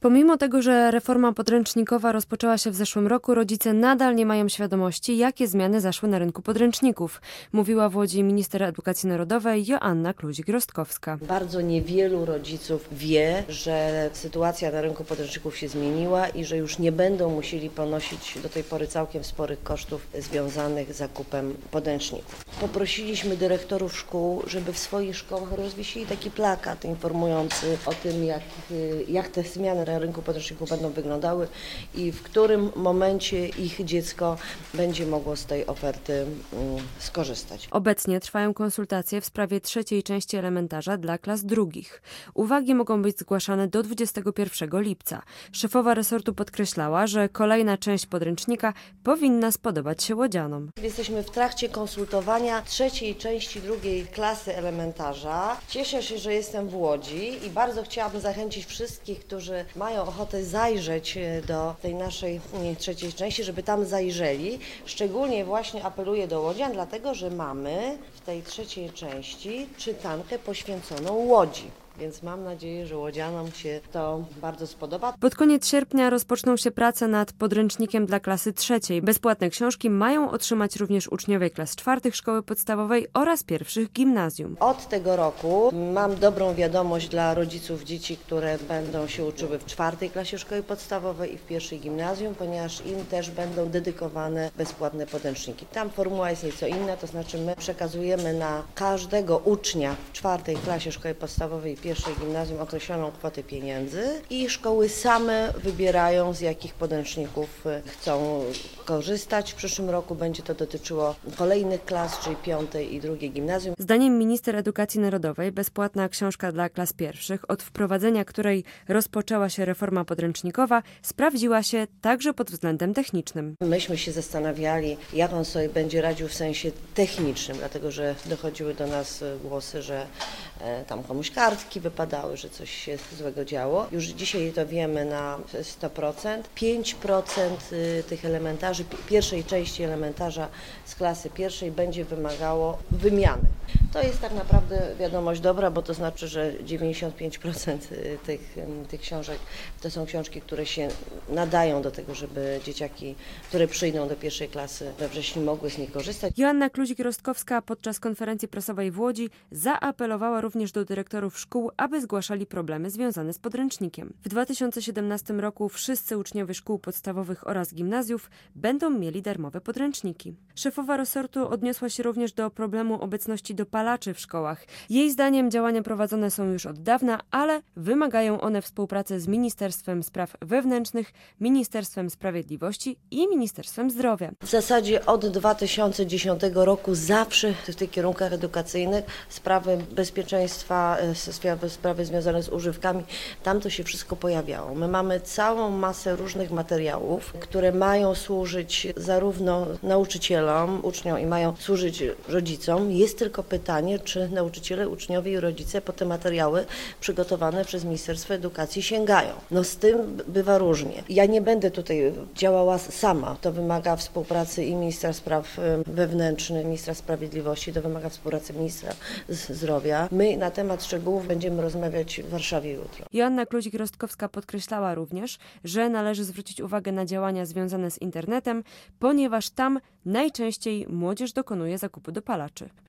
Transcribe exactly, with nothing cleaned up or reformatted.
Pomimo tego, że reforma podręcznikowa rozpoczęła się w zeszłym roku, rodzice nadal nie mają świadomości, jakie zmiany zaszły na rynku podręczników, mówiła w Łodzi minister edukacji narodowej Joanna Kluzik-Rostkowska. Bardzo niewielu rodziców wie, że sytuacja na rynku podręczników się zmieniła i że już nie będą musieli ponosić do tej pory całkiem sporych kosztów związanych z zakupem podręczników. Poprosiliśmy dyrektorów szkół, żeby w swoich szkołach rozwiesili taki plakat informujący o tym, jak, jak te zmiany na rynku podręczników będą wyglądały i w którym momencie ich dziecko będzie mogło z tej oferty mm, skorzystać. Obecnie trwają konsultacje w sprawie trzeciej części elementarza dla klas drugich. Uwagi mogą być zgłaszane do dwudziestego pierwszego lipca. Szefowa resortu podkreślała, że kolejna część podręcznika powinna spodobać się łodzianom. Jesteśmy w trakcie konsultowania trzeciej części drugiej klasy elementarza. Cieszę się, że jestem w Łodzi i bardzo chciałabym zachęcić wszystkich, którzy mają ochotę zajrzeć do tej naszej trzeciej części, żeby tam zajrzeli. Szczególnie właśnie apeluję do łodzian, dlatego że mamy w tej trzeciej części czytankę poświęconą Łodzi. Więc mam nadzieję, że łodzianom się to bardzo spodoba. Pod koniec sierpnia rozpoczną się prace nad podręcznikiem dla klasy trzeciej. Bezpłatne książki mają otrzymać również uczniowie klas czwartych szkoły podstawowej oraz pierwszych gimnazjum. Od tego roku mam dobrą wiadomość dla rodziców dzieci, które będą się uczyły w czwartej klasie szkoły podstawowej i w pierwszej gimnazjum, ponieważ im też będą dedykowane bezpłatne podręczniki. Tam formuła jest nieco inna, to znaczy my przekazujemy na każdego ucznia w czwartej klasie szkoły podstawowej i pierwszej gimnazjum określoną kwotę pieniędzy i szkoły same wybierają, z jakich podręczników chcą korzystać. W przyszłym roku będzie to dotyczyło kolejnych klas, czyli piątej i drugiej gimnazjum. Zdaniem minister edukacji narodowej bezpłatna książka dla klas pierwszych, od wprowadzenia której rozpoczęła się reforma podręcznikowa, sprawdziła się także pod względem technicznym. Myśmy się zastanawiali, jak on sobie będzie radził w sensie technicznym, dlatego że dochodziły do nas głosy, że tam komuś kartki wypadały, że coś się złego działo. Już dzisiaj to wiemy na sto procent. pięć procent tych elementarzy, pierwszej części elementarza z klasy pierwszej będzie wymagało wymiany. To jest tak naprawdę wiadomość dobra, bo to znaczy, że dziewięćdziesiąt pięć procent tych, tych książek to są książki, które się nadają do tego, żeby dzieciaki, które przyjdą do pierwszej klasy we wrześniu, mogły z nich korzystać. Joanna Kluzik-Rostkowska podczas konferencji prasowej w Łodzi zaapelowała również do dyrektorów szkół, aby zgłaszali problemy związane z podręcznikiem. W dwa tysiące siedemnastym roku wszyscy uczniowie szkół podstawowych oraz gimnazjów będą mieli darmowe podręczniki. Szefowa resortu odniosła się również do problemu obecności dopalaczy w szkołach. Jej zdaniem działania prowadzone są już od dawna, ale wymagają one współpracy z Ministerstwem Spraw Wewnętrznych, Ministerstwem Sprawiedliwości i Ministerstwem Zdrowia. W zasadzie od dwa tysiące dziesiątego roku zawsze w tych kierunkach edukacyjnych sprawy bezpieczeństwa, sprawy związane z używkami, tam to się wszystko pojawiało. My mamy całą masę różnych materiałów, które mają służyć zarówno nauczycielom, uczniom i mają służyć rodzicom. Jest tylko pytanie, czy nauczyciele, uczniowie i rodzice po te materiały przygotowane przez Ministerstwo Edukacji sięgają. No z tym bywa różnie. Ja nie będę tutaj działała sama. To wymaga współpracy i ministra spraw wewnętrznych, ministra sprawiedliwości, to wymaga współpracy ministra zdrowia. My na temat szczegółów będziemy rozmawiać w Warszawie jutro. Joanna Kluzik-Rostkowska podkreślała również, że należy zwrócić uwagę na działania związane z internetem, ponieważ tam najczęściej młodzież dokonuje zakupu dopalaczy.